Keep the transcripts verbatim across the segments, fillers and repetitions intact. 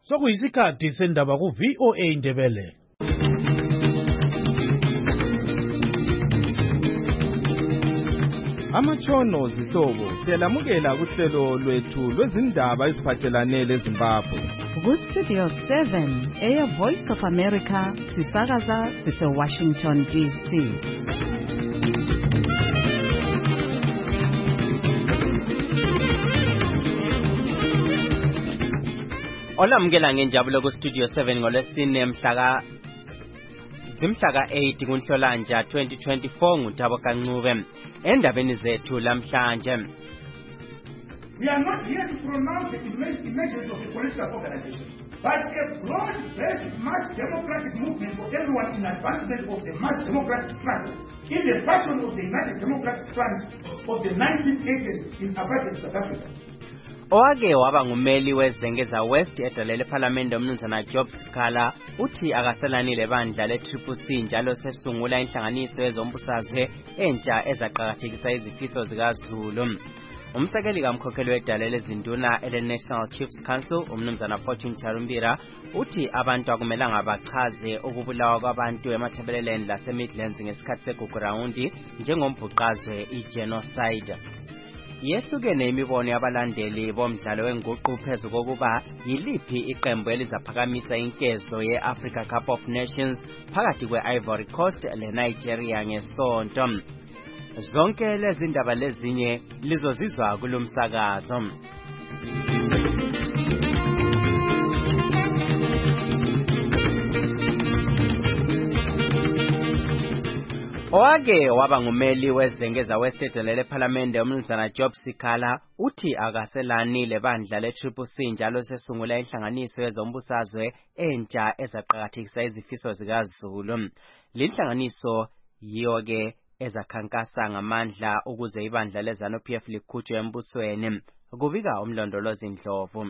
Sokuyisikhathi sendaba ku V O A Ndebele. Amatshono zihlobo siyalamukela kuhlelo lwethu lwezindaba eziphathelane leZimbabwe. Ku Studio seven, Air Voice of America, sisakaza sise Washington D C. Olamukela ngenjabulo ku Studio seven ngolwesine mhlaka zimhlaka eight kuNhlolanja twenty twenty-four nguThabo Kancube. Endabeni zethu lamhlanje. We are not here to pronounce the emergence of a political organization, but a broad-based mass democratic movement for everyone in advancement of the mass democratic struggle in the fashion of the United Democratic Front of the nineteen eighties in apartheid South Africa. Owake waba ngumeli weZengeza West edalele eParliament umnumzana Job Sikhala uthi akaselanile bandla le-Triple C njalo sesungula inhlanganiso yezombusazwe entsha ezaqhakathekisa izifiso zikaZulu. Umsekeli kamkhokheli wedalele ezinduna ele-National Chiefs Council umnumzana Fortune Charumbira uthi abantu akumelanga bachaze ukubulawa kwabantu emathebeleleni lase-Midlands ngesikhathi segugurawundi njengombhuqazwe i-genocide. Yehlukene imibono yabalandeli bomdlalo wenguqu phezu kokuba yiliphi iqembu elizaphakamisa inkezo ye-Africa Cup of Nations phakathi kwe-Ivory Coast le-Nigeria ngesonto. Zonke lezi ndaba lezinye lizozizwa kulomsakazo. Owake waba ngumeli weZengeza West edelele eParliament umnumzana Job Sikhala uthi akaselanile bandla le-Triple C njalo sesungula inhlanganiso yezombusazwe entsha ezaqhakathekisa izifiso zikaZulu. Linhlanganiso yiyo ke ezakhankasa ngamandla ukuze ibandla leZanu-P F likhutshwe embusweni. Kubika umlondolozi Ndlovu.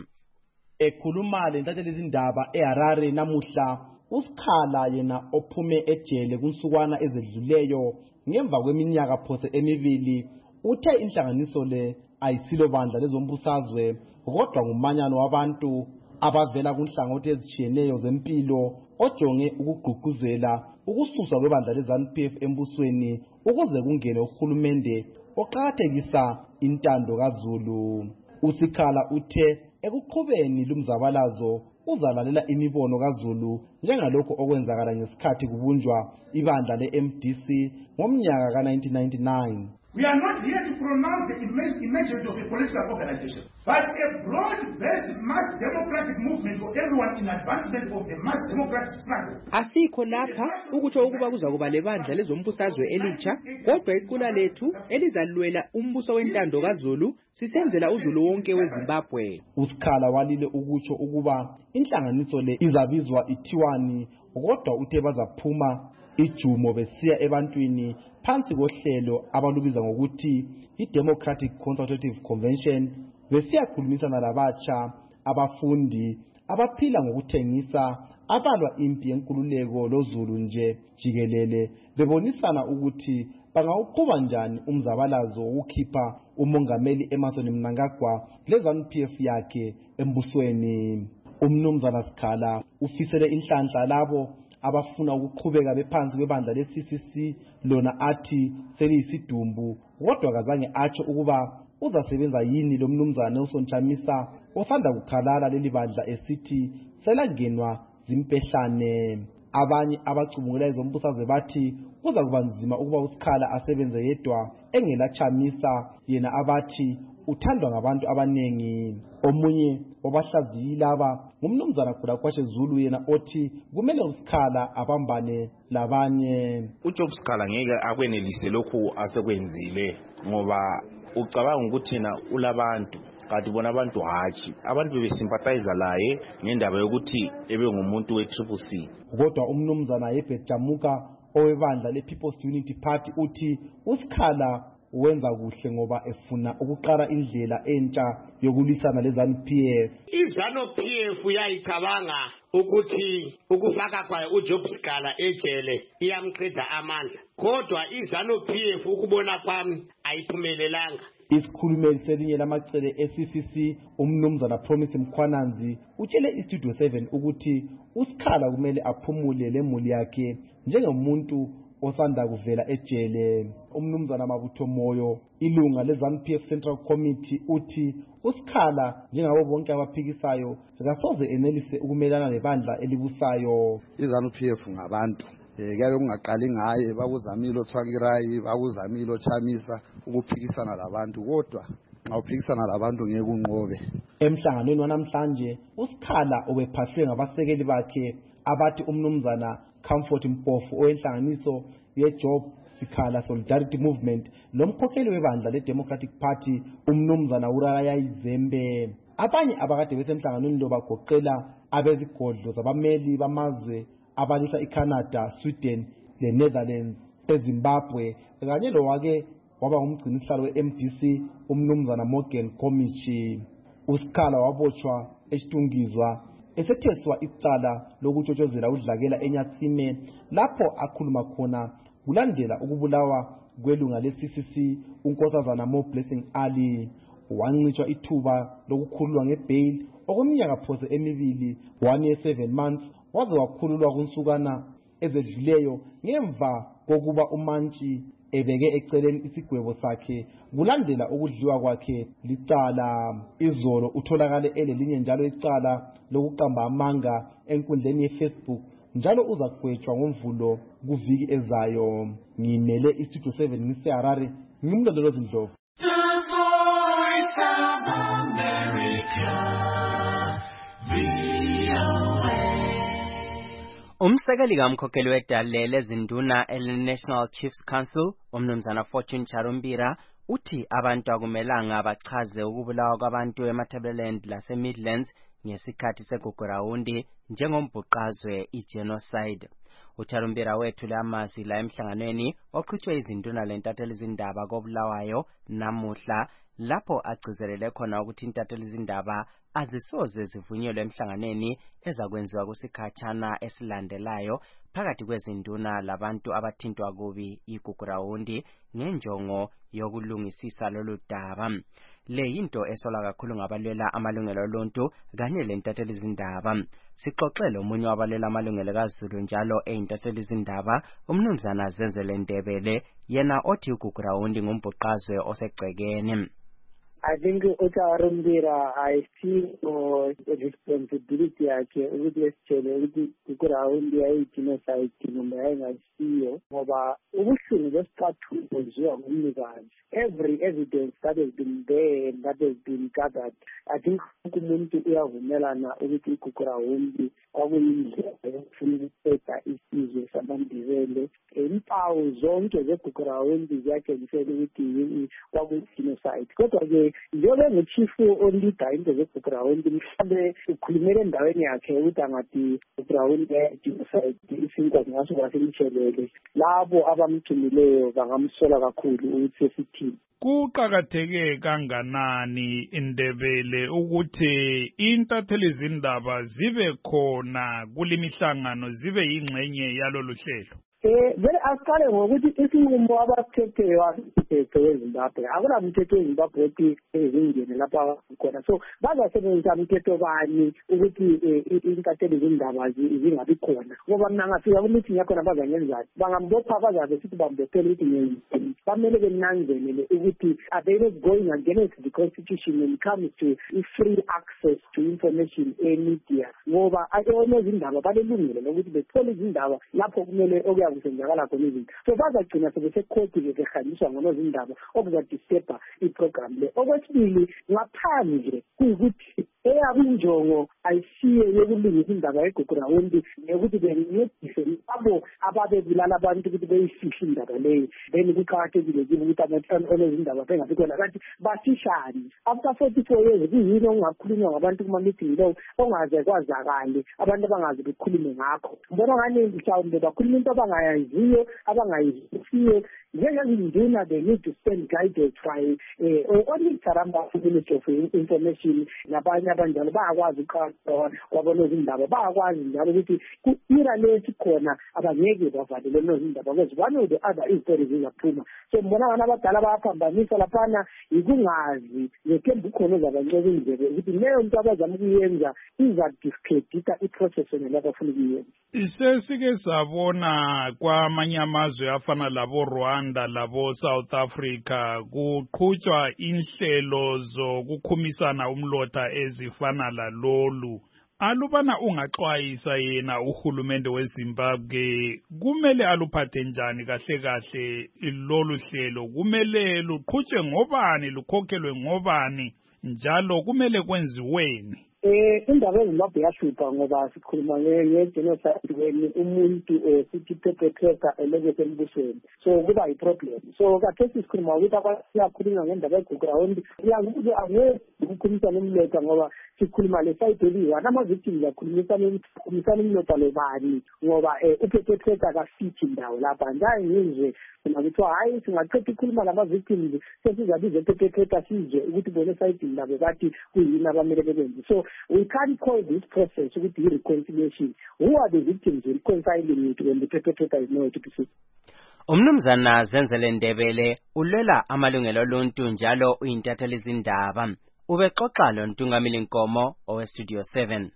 Ekhuluma lentatheli izindaba eHarare namuhla uSikhala yena ophume ejele kunsukwana ezedluleyo ngemva kweminyaka phose emibili uthe inhlanganiso le ayisilo bandla lezombusazwe kodwa ngumanyano wabantu abavela kunhlangothi ezitshiyeneyo zempilo ojonge ukugqugquzela ukususwa kwebandla leZanu-P F embusweni ukuze kungene uhulumende oqhakathekisa intando kaZulu. uSikhala uthe ekuqhubeni lumzabalazo uzalalela imibono kaZulu njengalokho okwenzakala ngesikhathi kubunjwa ibandla le-M D C ngomnyaka ka nineteen ninety-nine. We are not here to pronounce the emergence of a political organization, but a broad-based mass democratic movement for everyone in advancement of the mass democratic struggle. Asikho lapha ukutsho ukuba kuza kuba lebandla lezombusazwe elitsha, kodwa iqula lethu elizalwela umbuso wentando kaZulu sisenzela uZulu wonke weZimbabwe. uSikhala walile ukutsho ukuba inhlanganiso le izabizwa ithiwani kodwa uthe bazaphuma ijumo besiya ebantwini phansi kohlelo abalubiza ngokuthi i-Democratic Consultative Convention besiyakhulumisana labatsha abafundi abaphila ngokuthengisa abalwa impi yenkululeko loZulu nje jikelele bebonisana ukuthi bangawuqhuba njani umzabalazo wokukhipha umongameli Emmerson Mnangagwa leZanu-P F yakhe embusweni. Umnumzana Sikhala ufisele inhlanhla labo abafuna ukuqhubeka bephansi kwebandla le-C C C lona athi seliyisidumbu kodwa kazange atsho ukuba uzasebenza yini lo mnumzana Nelson Chamisa osanda kukhalala leli bandla esithi selangenwa zimpehlane. Abanye abacubungula izombusazwe bathi kuza kuba nzima ukuba uSikhala asebenze yedwa engela Chamisa yena abathi uthandwa ngabantu abanengi. Omunye obahlaziyi laba ngumnumzana Khulakwashe Zulu yena othi kumele uSikhala abambane labanye. uJob Sikhala ngeke akwenelise lokhu asekwenzile ngoba ucabanga ukuthi na ulabantu kanti bona abantu hatshi abantu bebesympathize laye ngendaba yokuthi ebe ngumuntu we-Triple C. Kodwa umnumzana Herbert Jamuka owebandla le-People's Unity Party uthi uSikhala wenza kuhle ngoba efuna ukuqala indlela entsha yokulwisana leZanu-P F. iZanu-P F yayicabanga ukuthi ukufaka kwayo uJob Sikhala ejele iyamqeda amandla, kodwa iZanu-P F ukubona kwami ayiphumelelanga. isikhulumeli selinye lamacele e-C C C umnumzana Promise Mkhwananzi utshele iStudio seven ukuthi uSikhala kumele aphumule lemuli yakhe njengomuntu osanda kuvela ejele. Umnumzana Mabutho Moyo ilunga leZANU P F Central Committee uthi uSikhala njengabo bonke abaphikisayo akasoze enelise ukumelana nebandla elibusayo. iZANU P F ngabantu kuyabe kungaqali ngaye bakuzamilo Tsvangirai bakuzamilo Chamisa ukuphikisana labantu kodwa nxa uphikisana labantu ngeke unqobe. Emhlanganweni wanamhlanje uSikhala obephahlwe ngabasekeli bakhe abathi umnumzana Comfort Mpofu owenhlanganiso yeJob Sikhala Solidarity Movement lomkhokheli webandla leDemocratic Party umnumzana Uraya Izembe. Abanye abakade besemhlanganweni lo bagoqela abezigodlo zabameli bamazwe abalisa iCanada, Sweden leNetherlands, eZimbabwe kanye lo wake waba ngumgcinisihlalo we-M D C umnumzana Morgan Komichi. uSikhala wabotshwa esitungizwa esetheswa icala lokutshotshozela udlakela eNyatsime lapho akhuluma khona kulandela ukubulawa kwelunga le-C C C unkosazana Mo Blessing Ali. Wancitshwa ithuba lokukhululwa ngebail okweminyaka phose emibili one year seven months waze wakhululwa kunsukana ezedluleyo ngemva kokuba uMantshi ebeke eceleni isigwebo sakhe kulandela ukudliwa kwakhe licala. Izolo utholakale elelinye njalo icala lokuqamba amanga enkundleni yeFacebook njalo uzagwetshwa ngomvulo kuviki ezayo. Ngimele iStudio seven ngiseHarare ngimlondolozi Ndlovu. Umsekeli kamkhokheli wedale lezinduna ele-National Chiefs Council umnumzana Fortune Charumbira uthi abantu akumelanga bachaze ukubulawa kwabantu eMatabeleland lase-Midlands ngesikhathi segugurawundi njengombhuqazwe i-genocide. uCharumbira wethule amazwi la emhlanganweni oqhutshwe izinduna lentatheli izindaba kobulawayo namuhla lapho agcizelele khona ukuthi intatheli izindaba azisoze zivunyelwe emhlanganeni ezakwenziwa kusikhatshana esilandelayo phakathi kwezinduna labantu abathintwa kubi igugurawundi ngenjongo yokulungisisa lolu daba. Le yinto esolwa kakhulu ngabalwela amalungelo oluntu kanye lentatheli izindaba. Sixoxele omunye wabalwela amalungelo kaZulu njalo eyintatheli izindaba umnumzana Zenzele Ndebele yena othi igugurawundi ngumbhuqazwe osegcekeni. I think uCharumbira I see no responsibility yakhe ukuthi esitshele ukuthi igugurawundi yayi-genocide noma yayingasiyo ngoba ubuhlungu besiphathu benziwa ngumnikazi. Every evidence that has been there and that has been gathered, I think umuntu uyavumelana ukuthi igugurawundi kwakuyindlela yokufuna ukuphetha isizwe samaNdebele. Impawu zonke zegugurawundi ziyatshengisela ukuthi kwakuyi-genocide. Kodwa-ke njengoba enguchifu olida into zegugurawundi mhlawumbe ukhulumele endaweni yakhe ukuthi angathi igugurawundi yayi-genocide isinkwa ngaso kwasemtshelele. Labo abamgcinileyo bangamsola kakhulu ukuthi sesithini. Kuqakatheke kanganani Indebele ukuthi intatheli izindaba zibe khona kulemihlangano zibe yingxenye yalolu hlelo? Eh vele asiqale ngokuthi isinqumo abaphetheyo asiphethe eZimbabwe akula mthetho eZimbabwe othi ezingene lapha khona so bazasebenzisa umthetho bani ukuthi intatheli izindaba zingabi khona ngoba mina ngafika kumithi yakhona bazangenza bangambopha bazabe sithi bambethele ukuthi ngenzi bamele benanzelele ukuthi are they not going against the constitution when it comes to free access to information e-media ngoba ayona izindaba balelungelo lokuthi bethole izindaba lapho kumele okuya kusenzakala khona izinto so bazagcina sebesekhoti behanjiswa ngonozindaba okuzadisturba iprogram le. Okwesibili ngaphandle kuyikuthi eyabinjongo ayisiye yokulungisa indaba yegugurawundi ukuthi bencedise labo ababebulala abantu ukuthi beyifihle indaba leyo then kuqakathekile ukuthi abonozindaba bengabi khona kanti basishane after forty-four years kuyini okungakhulunywa ngabantu kuma-meeting lo ongaze kwazakale abantu abangazi bekhulume ngakho. Mbona ngani mhlawumbe bakhuluma into abangayaziyo abangayizisiyo njengezinduna they need to stand guided by only Charamba Ministry of Information nabanye abanjalo bayakwazi wabonozindaba bayakwazi njalo ukuthi ku-era lesikhona abangeke bavalele nozindaba because one of the other izitori zizaphuma. So mbona abantu abadala bayaphambanisa laphana yikungazi nethemba ukhona ozabanceka indlebe ukuthi leyo nto abazama ukuyenza iza-discredita i-process yona labafuna ukuyenza. Sesike sabona kwamanye amazwe afana labo Rwanda labo South Africa kuqhutshwa inhlelo zokukhumisana umlotha ezifana lalolu. Alubana ungaxwayisa yena uhulumende weZimbabwe kumele aluphathe njani kahle kahle lolu hlelo, kumele luqhutshwe ngobani, lukhokhelwe ngobani, njalo kumele kwenziweni? Eh indaba eZimbabwe yashupa ngoba sikhuluma nge-genocide when umuntu sithi perpetrator eleke embusweni, so kuba yi-problem. So khathesi sikhuluma ukuthi abayakhuluma ngendaba eground yakuthi angeke ukukhulumisana umlotha ngoba sikhuluma le-side eliyi-one ama-victims akhulumisana umlotha lobani ngoba uperpetrator akasithi ndawo lapha. Njani ngizwe mina kuthiwa hayi singaqeda ukhuluma lama-victims sesizabiza uperpetrator sizwe ukuthi bona esayidini labo bathi kuyini abamele bekwenze. So we can't call this process with the reconciliation. Who are the victims reconciling it when the perpetrator is nowhere to be seen? Umnumzana Zenzele Ndebele ulwela amalungelo oluntu njalo uyintatheli izindaba. Ubexoxa lo Ntungamili Nkomo owe Studio seven.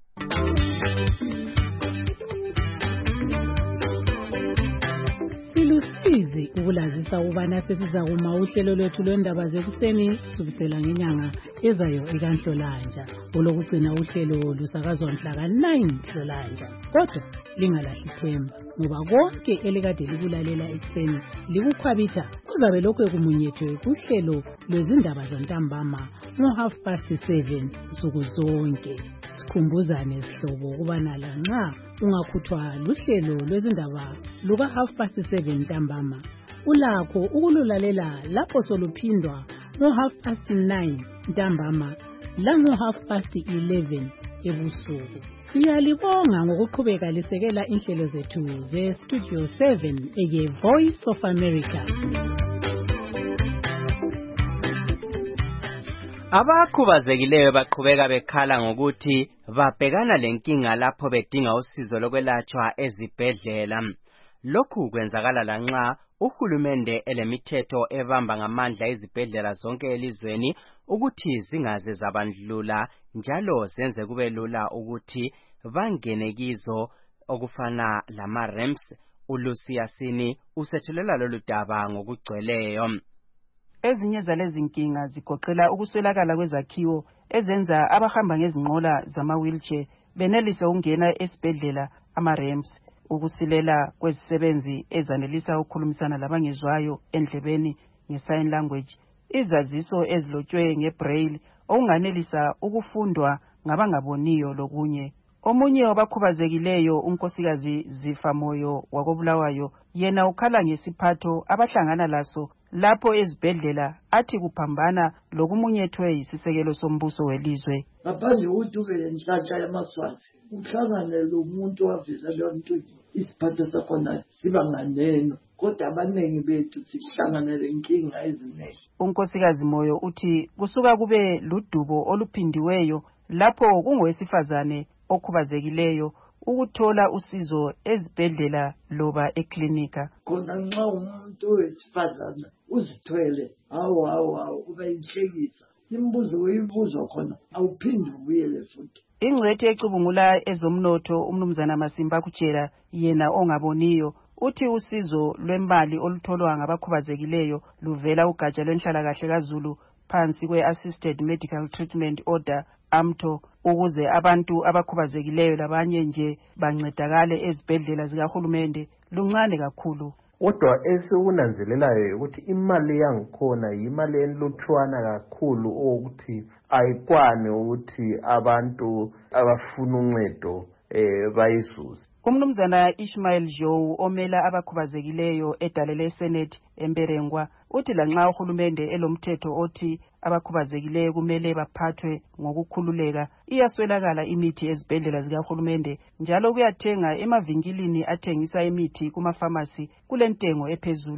Silusizi ukulazisa ubana sesiza kuma uhlelo lwethu lwendaba zekuseni kusukela ngenyanga ezayo ekanhlolanja. Olokugcina uhlelo lusakazwa mhla ka nine Nhlolanja. Kodwa lingalahli ithemba ngoba konke elikade likulalela ekuseni likukhwabitha kuzabe lokho kumunyethwe kuhlelo lwezindaba zantambama ngo half past seven nsuku zonke. Sikhumbuzane sihlobo kubana la nxa ungakhuthwa luhlelo lwezindaba luka half past seven ntambama ulakho ukululalela lapho soluphindwa ngo half past nine ntambama la ngo half past eleven ebusuku. Siyalibonga ngokuqhubeka lisekela inhlelo zethu ze Studio seven eye Voice of America. Abakhubazekileyo baqhubeka bekhala ngokuthi babhekana lenkinga lapho bedinga usizo lokwelatshwa ezibhedlela. Lokhu kwenzakala lanxa uhulumende elemithetho ebamba ngamandla izibhedlela zonke elizweni ukuthi zingaze zabandlula njalo zenze kube lula ukuthi bangene kizo okufana lama ramps. uLucia Sini usethelela lolu daba ngokugcweleyo. Ezinye zalezi nkinga zigoqela ukuswelakala kwezakhiwo ezenza abahamba ngezinqola zama-wheelchair benelise ukungena esibhedlela ama-ramps, ukusilela kwezisebenzi ezanelisa ukukhulumisana labangezwayo endlebeni nge-sign language, izaziso ezilotshwe nge-braille okunganelisa ukufundwa ngabangaboniyo lokunye. Omunye wabakhubazekileyo unkosikazi Zifamoyo wakobulawayo yena ukhala ngesiphatho abahlangana laso lapho ezibhedlela athi kuphambana lokumunyethwe yisisekelo sombuso welizwe. Ngaphandle kokuthi ube lenhlanhla yamaswazi uhlangane lo muntu wavela leyo nto isiphatho sakhona siba nganeno, kodwa abaningi bethu sihlanganele inkinga eziningi. Unkosikazi Moyo uthi kusuka kube ludubo oluphindiweyo lapho kungowesifazane okhubazekileyo ukuthola usizo ezibhedlela loba eklinika. Khona nxa umuntu wesifazana uzithwele hawu hawu hawu kuba inhlekisa imbuzo uyibuzwa khona awuphindi ubuyele futhi. Ingcwethi ecubungula ezomnotho umnumzana Masimba Kutshela yena ongaboniyo uthi usizo lwemali olutholwa ngabakhubazekileyo luvela ugatsha lwenhlalakahle kaZulu phansi kwe-Assisted Medical Treatment Order AMTO ukuze abantu abakhubazekileyo labanye nje bancedakale ezibhedlela zikahulumende luncane kakhulu. Kodwa esikunanzelelayo ukuthi imali yangikhona imali enlutshwana kakhulu ukuthi ayikwane ukuthi abantu abafuna uncedo eh bayizuze. Umnumzana Ishmael Joe omela abakhubazekileyo edalele Senate eMberengwa uthi lanxa uhulumende elomthetho othi abakhubazekileyo kumele baphathwe ngokukhululeka, iyaswelakala imithi ezibhedlela zikahulumende njalo kuyathenga emavinkilini athengisa imithi kuma pharmacy kulentengo ephezulu.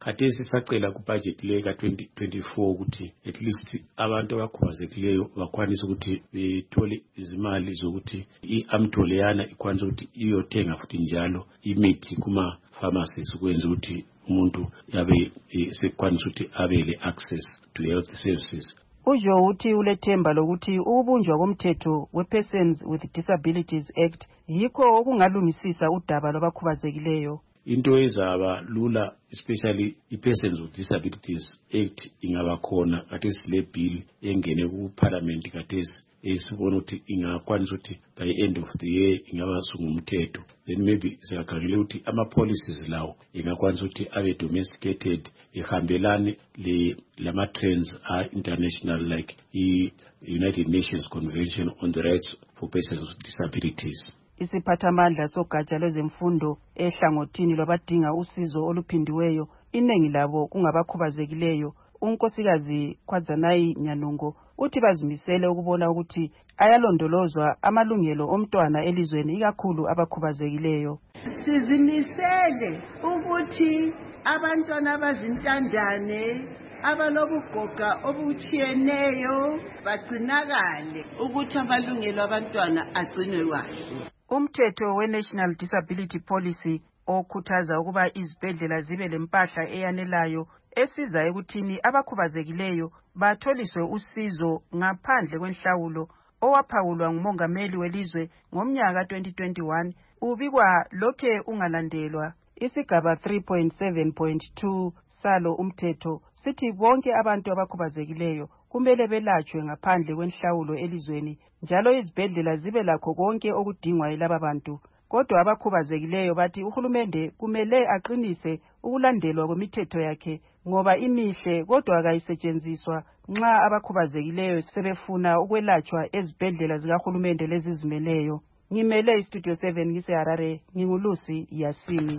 khathesi sacela kubudget le ka twenty twenty-four ukuthi at least abantu abakhubazekileyo bakwanise ukuthi bethole izimali zokuthi i-amtho leyana ikwanise ukuthi iyothenga futhi njalo imithi kuma pharmacies ukwenza ukuthi umuntu yabe sekwanisa ukuthi abe le access to health services. Ujo uthi ulethemba lokuthi ukubunjwa komthetho we-Persons with Disabilities Act yikho okungalungisisa udaba lwabakhubazekileyo. Into ezaba lula especially i-Persons with Disabilities Act ingaba khona kathesi le bill engene ku-parliament kathesi esibona ukuthi ingakwanisa ukuthi by end of the year ingaba sungumthetho, then maybe siyakhangela ukuthi ama-policies lawo ingakwanisa ukuthi abe domesticated ihambelane le lama-trends are-international like i-United Nations Convention on the Rights for Persons with Disabilities. Isiphathamandla sogatsha lwezemfundo ehlangothini lwabadinga usizo oluphindiweyo iningi labo kungabakhubazekileyo. Unkosikazi Khwadzanayi Nyanungo uthi bazimisele ukubona ukuthi ayalondolozwa amalungelo omntwana elizweni ikakhulu abakhubazekileyo. Sizimisele ukuthi abantwana abazintandane abalobugoga obutshiyeneyo bagcinakale ukuthi amalungelo abantwana agcinwe kahle. Umthetho we-National Disability Policy okhuthaza ukuba izibhedlela zibe lempahla eyanelayo esiza ekuthini abakhubazekileyo batholiswe usizo ngaphandle kwenhlawulo owaphawulwa ngumongameli welizwe ngomnyaka twenty twenty-one ubikwa lokhe ungalandelwa. Isigaba three point seven point two salo umthetho sithi bonke abantu abakhubazekileyo kumele belatshwe ngaphandle kwenhlawulo elizweni njalo izibhedlela zibe lakho konke okudingwa yilaba bantu. Kodwa abakhubazekileyo bathi uhulumende kumele aqinise ukulandelwa kwemithetho yakhe ngoba imihle kodwa akayisetshenziswa nxa abakhubazekileyo sebefuna ukwelatshwa ezibhedlela zikahulumende lezizimeleyo. Ngimele istudio seven ngise Harare, ngingulusi Yasini.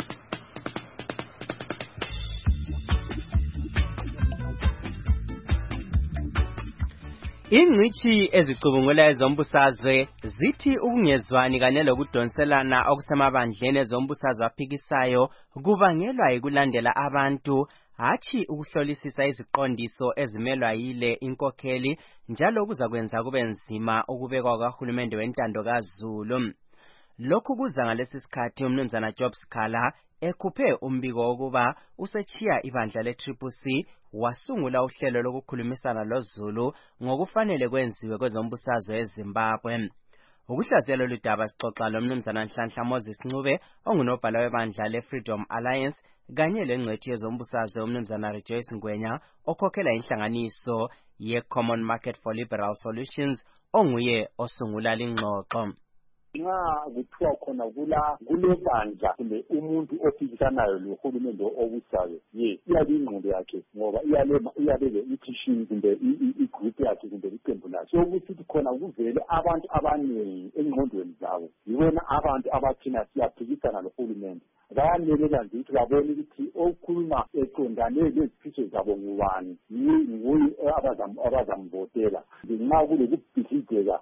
Ingcithi ezicubungula ezombusazwe zithi ukungezwani kanye lokudonselana okusemabandleni ezombusazwe aphikisayo kubangelwa yikulandela abantu hathi ukuhlolisisa iziqondiso ezimelwa yile inkokheli njalo kuzakwenza kube nzima ukubekwa kahulumende wentando kaZulu. Lokhu kuza ngalesi sikhathi umnumzana Job Sikhala ekhuphe umbiko wokuba usechiya ibandla le-Triple C wasungula uhlelo lokukhulumisana loZulu ngokufanele kwenziwe kwezombusazwe eZimbabwe. Ukuhlaziyela ludaba sixoxa lomnumzana Nhlanhla Moses Ncube ongunobhala webandla le-Freedom Alliance kanye lengcethi yezombusazwe umnumzana Rejoice Ngwenya okhokhela inhlanganiso ye-Common Market for Liberal Solutions onguye osungula lingxoxo. Nxa kuthiwa khona kula kulebandla kumbe umuntu ophikisanayo lohulumende obusayo ye iyabe ingqondo yakhe ngoba iyalema iyabele itishini kumbe igroup yakhe kumbe iqembu lakhe so ukuthi khona kuvele abantu abaningi engqondweni zabo yibona abantu abathina siyaphikisana lohulumende bayanelela nje ukuthi babone ukuthi okhuluma eqondane lezifiso zabo ngubani nguye abazamvotela nxa kulokubhidizeka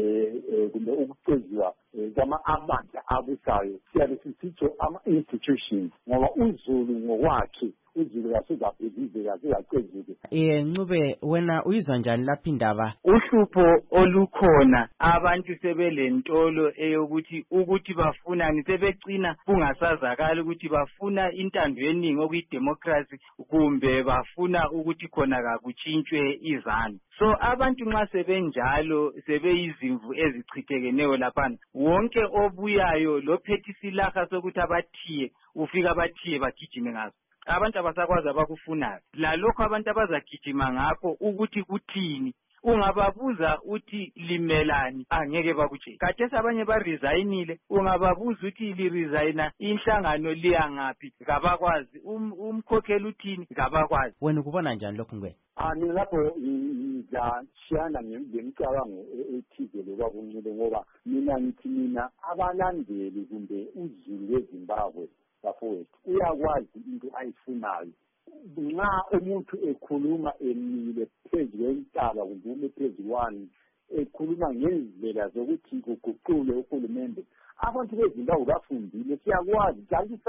eh kumbe ukuceziwa kwama-amandla abusayo siyabe sisitsho ama-institutions ngoba uZulu ngokwakhe uZulu kasezabhidizeka kasezaqezuke. Eh Ncube wena uyizwa njani lapha indaba? Uhlupho olukhona abantu sebelentolo eyokuthi ukuthi bafunani sebecina kungasazakala ukuthi bafuna intando yeningi okuyidemocracy kumbe bafuna ukuthi khona kakutshintshwe izanu. So abantu nxa sebenjalo sebeyizimvu ezichitekeneyo laphana wonke obuyayo lophethe isilaha sokuthi abathiye ufika abathiye bagijime ngazo. Abantu abasakwazi abakufunayo lalokho abantu abazagijima ngakho ukuthi kuthini ungababuza uthi limelani angeke bakutshela. Khathesi abanye baresayinile ungababuza uthi liresayina inhlangano liya ngaphi kabakwazi umkhokheli uthini kabakwazi. Wena ukubona njani lokho ngwe? Ah mina lapho ngiyashiyana ngemicabango ethize lokwakuncile ngoba mina ngithi mina abalandeli kumbe uZulu weZimbabwe bafowethu uyakwazi into ayifunayo. Nxa umuntu ekhuluma emile phezu kwentaba kumbe ume phezu kwani ekhuluma ngendlela zokuthi kuguqule uhulumende abantu beZimbabwe bafundile siyakwazi jalisa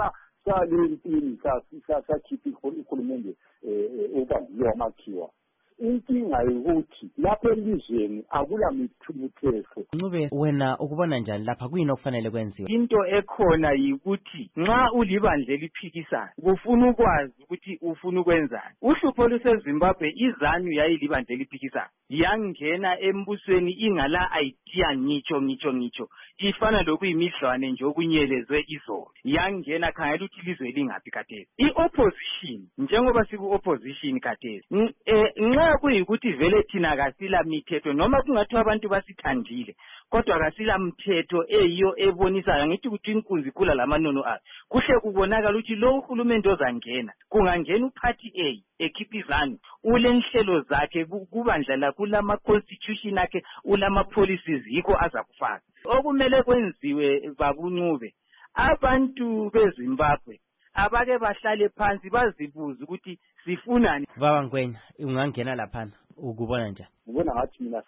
sale empini sakhipha uhulumende obandile wamakhiwa. Inkinga yokuthi lapha elizweni akula mithuthetho. Ncube wena ukubona njani lapha kuyini okufanele kwenziwe? Into ekhona yikuthi nxa ulibandle liphikisana kufuna ukwazi ukuthi ufuna ukwenzani. Uhlupho luseZimbabwe izanu yayilibandle liphikisana yangena embusweni ingala idea ngitsho ngitsho ngitsho ifana lokuyimidlwane nje okunyelezwe izolo yangena khangela ukuthi ilizwe lingaphi khathesi. I-opposition njengoba siku opposition khathesi nxa kuyikuthi vele thina kasila mithetho noma kungathiwa abantu basithandile kodwa kasila mthetho eyiyo ebonisa ngithi ukuthi inkunzi kula lamanono ayo kuhle kubonakala ukuthi lo uhulumende ozangena kungangena uparty A ekhipizana ulenhlelo zakhe kubandla la kulama constitution akhe ulama policies yiko azakufaka. Okumele kwenziwe babuncube abantu beZimbabwe abake bahlale phansi bazibuza ukuthi sifunani. Baba Ngwenya ungangena laphana ukubona njani? Ngibona ngathi mina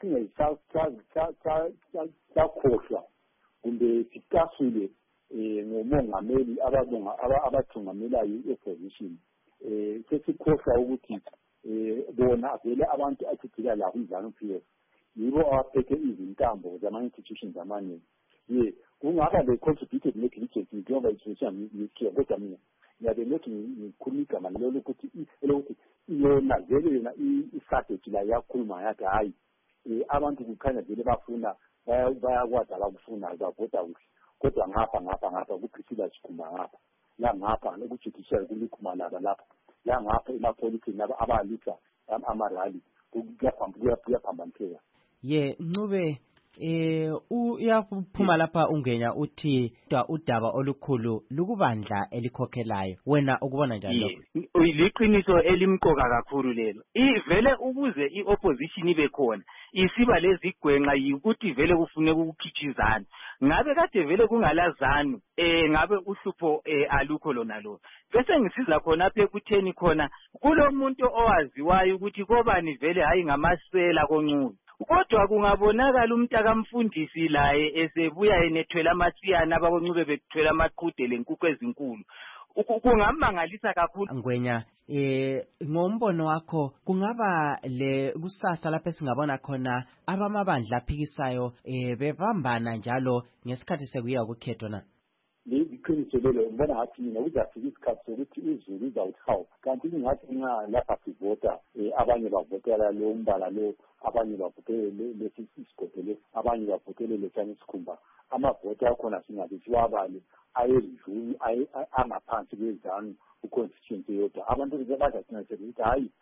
singayisakhohlwa kumbe sikasule ngomongameli ababonga abathungamelayo i-opposition sesikhohlwa ukuthi bona vele abantu athithila la kumzana P F yibo abaphethe izintambo zama-institutions amaningi. Ye kungaba le-contributed negligence njengoba i-institution ngikhiya kodwa mina ngiyabe lothi ngikhuluma igama lelo ukuthi elokuthi iyona vele yona i-strategy la yakhuluma yathi hayi abantu kukhanya vele bafuna bayakwazi abakufunayo bavota kuhle kodwa ngapha ngapha ngapha kuPriscilla Chikhumba ngapha la ngapha lokujudicial kulikhumalaba lapha la ngapha emapolitiki laba abalisa amarali kuyaphambaniseka. Ye Ncube eh uyaphuma lapha ungenya uthi udaba olukhulu lukubandla elikhokhelayo wena ukubona njani lokho? Liqiniso elimqoka kakhulu lelo. Ivele ukuze iopposition ibe khona isiba lezigwenqa yikuthi vele kufuneka ukukhithizana. Ngabe kade vele kungalazanu eh ngabe uhlupho alukho lona lo. Bese ngisiza khona apha ekutheni khona kulomuntu owaziwayo ukuthi kobani vele hayi ngamasela koNcube. Kodwa kungabonakala umntaka mfundisi laye esebuya enethwela amasiyana abakoNcube bekuthwela amaqhude lenkukhu ezinkulu. Kungamangalisa kakhulu. Ngwenya eh ngombono wakho kungaba le kusasa lapho singabona khona abamabandla aphikisayo eh bebambana njalo ngesikhathi sekuya ukukhetho na? Liqiniso lelo ngibona ngathi mina uzafika isikhathi sokuthi izulu izawuhawu kanti ingathi nxa lapha sivota abanye bavotela lo mbala lo abanye bavotele lesi isigobele abanye bavotele lesana isikhumba amavoti akhona singabe siwabale ayedluli angaphansi kwezanu uconstituency yodwa abantu bazasingathela ukuthi hayi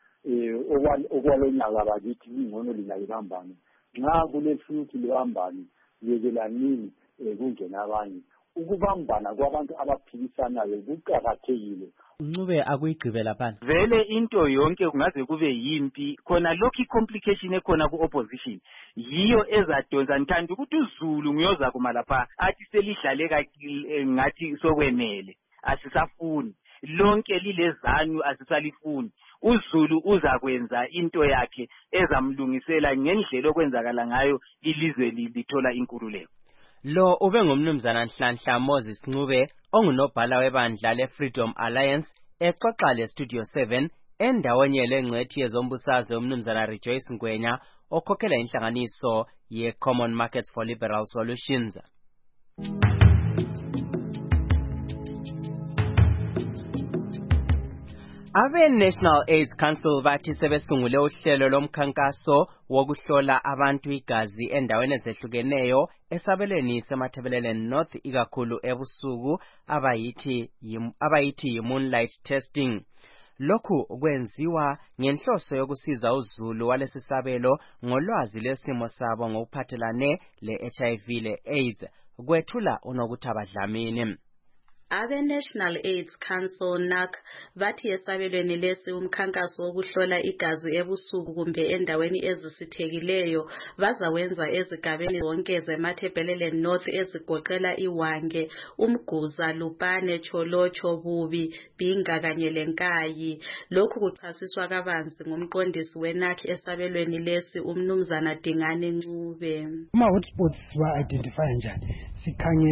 okwalonyaka bakithi ingcono linayibambani nxa kulefuthi libambani yekelanini kungena abanye ukubambana kwabantu abaphikisanayo kuqakathekile. Ncube akuyigqibe laphana vele into yonke kungaze kube yimpi khona lokho complication ekhona ku opposition yiyo ezadonsa ngithanda ukuthi uZulu ngiyoza kuma lapha athi selidlaleka ngathi sokwenele asisafuni lonke lilezanu asisalifuni. uZulu uzakwenza into yakhe ezamlungisela ngendlela okwenzakala ngayo ilizwe lithola inkululeko. Lo ube ngumnumzana Nhlanhla Moses Ncube ongunobhala webandla leFreedom Alliance exoxa leStudio seven endaweni lengcwethi yezombusazwe umnumzana Rejoice Ngwenya okhokhela inhlanganiso ye-Common Markets for Liberal Solutions. Abe National AIDS Council bathi sebesungule uhlelo lomkhankaso wokuhlola abantu igazi endaweni ezehlukeneyo esabelweni semathebeleleni North ikakhulu ebusuku abayithi abayithi moonlight testing. Lokhu kwenziwa ngenhloso yokusiza uZulu walesisabelo ngolwazi lesimo sabo ngokuphathelane le-H I V le-AIDS kwethula uNokuthaba Dlamini. Abe National AIDS Council N A C bathi esabelweni lesi umkhankaso wokuhlola igazi ebusuku kumbe endaweni ezisithekileyo bazawenza ezigabeni zonke zemathebeleleni North ezigoqela iWange, Umguza, Lupane, Cholocho, Bubi, Binga kanye leNkayi. Lokhu kuchasiswa kabanzi ngumqondisi we-N A C esabelweni lesi umnumzana Dingane Ncube. Ama hotspots wa identify njani sikhangela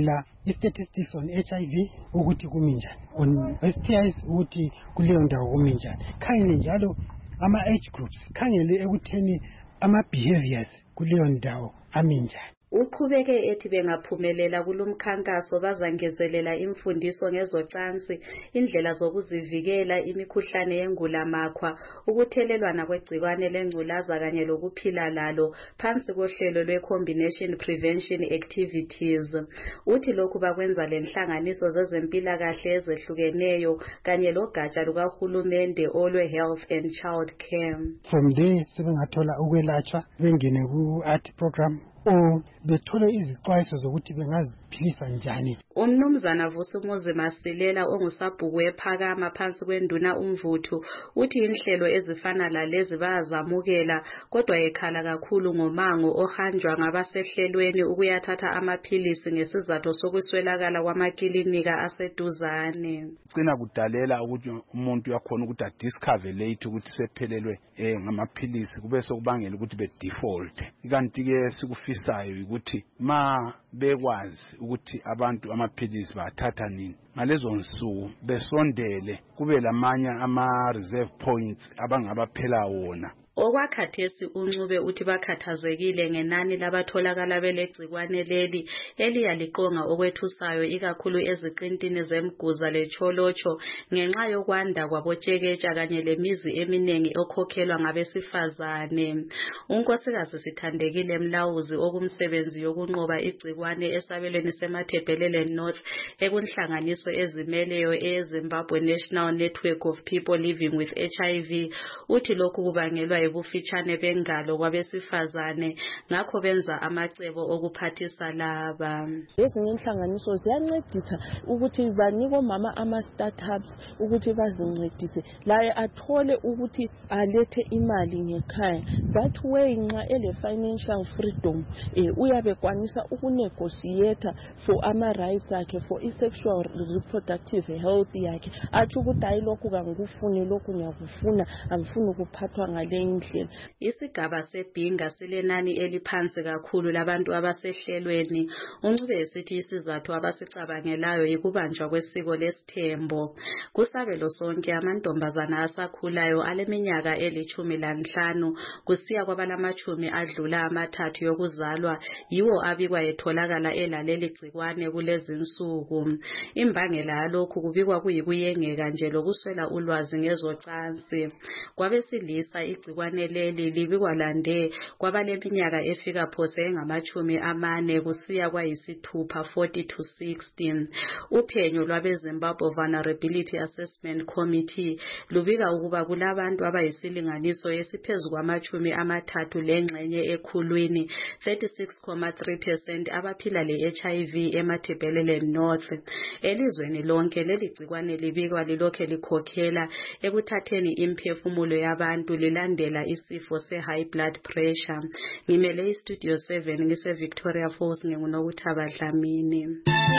i-statistics on H I V ukuthi kumi njani, on S T Is ukuthi kuleyo ndawo kumi njani. Khangele njalo ama-age groups, khangele ekutheni ama-behaviors kuleyo ndawo ami njani. Uqhubeke ethi bengaphumelela kulomkhankaso bazangezelela imfundiso ngezocansi, indlela zokuzivikela, imikhuhlane yengulamakhwa, ukuthelelwana kwegcikwane lengculaza kanye lokuphila lalo phansi kohlelo lwe-Combination Prevention Activities. Uthi lokhu bakwenza lenhlanganiso zezempilakahle ezehlukeneyo kanye logatsha lukahulumende olwe-Health and Child Care. From there sebengathola ukwelatshwa bengene ku-art program o bethole izixwayiso zokuthi bengaziphilisa njani. Umnumzana Vusumuzi Masilela ongusabhuku ephakama phansi kwenduna umvuthu uthi inhlelo ezifana lalezi bayazamukela kodwa ekhala kakhulu ngomango ohanjwa ngabasehlelweni ukuyathatha amaphilisi ngesizathu sokuswelakala kwamakilinika aseduzane. Cina kudalela ukuthi umuntu yakhona ukuthi adiscover late ukuthi sephelelwe eh ngamaphilisi kube sokubangela ukuthi be default. Kanti ke sikufisayo ukuthi ma bekwazi ukuthi abantu amaphilisi bathatha nini ngalezo nsuku besondele kube lamanye ama reserve points abangabaphela wona. Okwakhathesi uNcube uthi bakhathazekile ngenani labatholakala belegcikwane leli eliyaliqonga okwethusayo ikakhulu eziqintini zemguza lecholocho ngenxa yokwanda kwabotsheketsha kanye lemizi eminingi okhokhelwa ngabesifazane. Unkosikazi Sithandekile Mlawuzi okumsebenzi yokunqoba igcikwane esabelweni seMathebhelele North ekunhlanganiso ezimeleyo eZimbabwe National Network of People Living with H I V uthi lokhu kubangelwa ubufitshane bengalo kwabesifazane ngakho benza amacebo okuphathisa laba. Ezinye inhlanganiso ziyancedisa ukuthi banike omama ama startups ukuthi bazincedise laye athole ukuthi alethe imali ngekhaya. That way nxa ele financial freedom eh uyabe kwanisa ukunegotiate for ama rights akhe for sexual reproductive health yakhe athi ukuthi ayilokhu kangikufuni lokhu ngiyakufuna angifuni ukuphathwa ngale. Isigaba sebhinga silenani eliphansi kakhulu labantu abasehlelweni. Uncube esithi isizathu abasicabangelayo ikubanjwa kwesiko lesithembo. Kusabelo sonke amantombazana asakhulayo aleminyaka elithumi lanhlanu kusiya kwabalamachumi adlula amathathu yokuzalwa yiwo abikwa etholakala elaleli gcikwane kulezi nsuku. Imbangela yalokhu kubikwa kuyikuyengeka nje lokuswela ulwazi ngezocansi. Kwabesilisa igcikwane leli libikwa lande kwabaleminyaka efika phose engamachumi amane kusiya kwayisithupha forty to sixty. Uphenyo lwabeZimbabwe Vulnerability Assessment Committee lubika ukuba kulabantu abayisilinganiso esiphezulu kwamachumi amathathu lengxenye ekhulwini thirty-six point three percent abaphila le-H I V eMathebhelele North. Elizweni lonke leli gcikwane libikwa lilokhe likhokhela ekuthatheni imphefumulo yabantu lilandela isifo se-high blood pressure. Ngimele iStudio seven ngise Victoria Falls nginguNokuthaba Dlamini.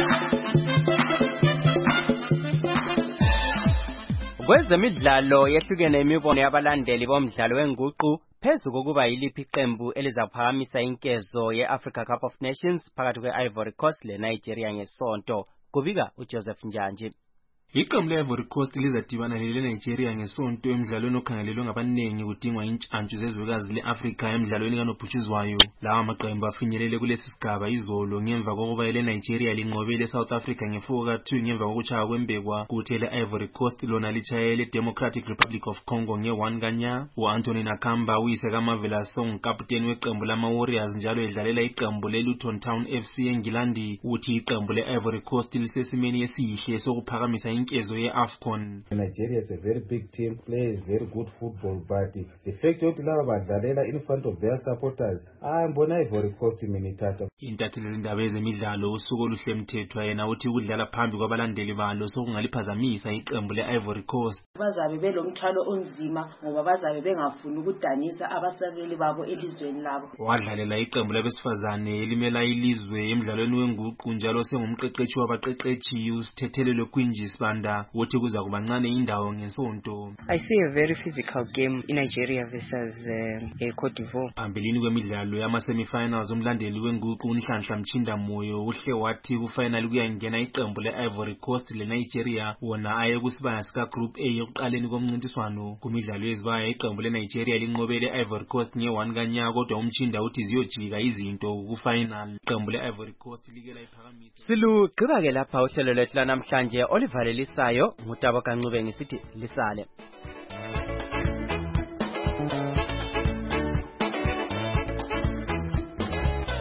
Kwezemidlalo yehlukene imibono yabalandeli bomdlalo wenguqu phezu kokuba yiliphi iqembu elizaphakamisa inkezo ye-Africa Cup of Nations phakathi kwe-Ivory Coast le-Nigeria ngesonto. Kubika uJoseph Njanji. Iqembu le-Ivory Coast lizadibana le-Nigeria ngesonto emidlalweni okhangelelwe ngabanengi kudingwa intshantshu zezwekazi le-Africa emidlalweni kanobhutshuzwayo. Lawa maqembu afinyelele kulesi sigaba izolo ngemva kokuba ile-Nigeria linqobele e-South Africa ngefour ka two ngemva kokuchaya kwembekwa kuthi ele-Ivory Coast lona lichaye le-Democratic Republic of Congo nge-one kanya. U-Anthony Nakamba uyise kaMavela Song kapteni weqembu lama-Warriors njalo edlalela iqembu le-Luton Town F C eNgilandi uthi iqembu le-Ivory Coast lisesimeni esihle sokuphakamisa inkezo ye-AFCON. Nigeria is a very big team, plays very good football, but the fact that laba badlalela in front of their supporters, ayambona Ivory Coast iminithatha. Intatheli zindaba ezemidlalo usuku oluhle mthethwa yena uthi ukudlala phambi kwabalandeli balo sokungaliphazamisa iqembu le-Ivory Coast. Bazabe belomthwalo onzima ngoba bazabe bengafuni ukudanisa abasabeli babo elizweni labo. Wadlalela iqembu labesifazane elimela ilizwe emidlalweni wenguqu njalo sengumqeqeshi wabaqeqeshi uSithethelelwe Quinjies Banda uthi kuza kubancane indawo ngesonto. I see a very physical game in Nigeria versus uh, Cote d'Ivoire. Phambelini kwemidlalo yama-semifinals umlandeli wenguqu uNhlanhla Mchinda Moyo uhle wathi kufinal kuyangena iqembu le-Ivory Coast le-Nigeria wona aye kusibaya sika-Group A ekuqaleni komncintiswano. Kumidlalo yezibaya iqembu le-Nigeria linqobe le-Ivory Coast nge-one kanya kodwa uMchinda uthi ziyojika izinto kufinal. Iqembu le-Ivory Coast likela iphakamisa. Silugqiba-ke lapha uhlelo lwethu lanamhlanje olivalelisayo ngutabo kancube ngisithi lisale.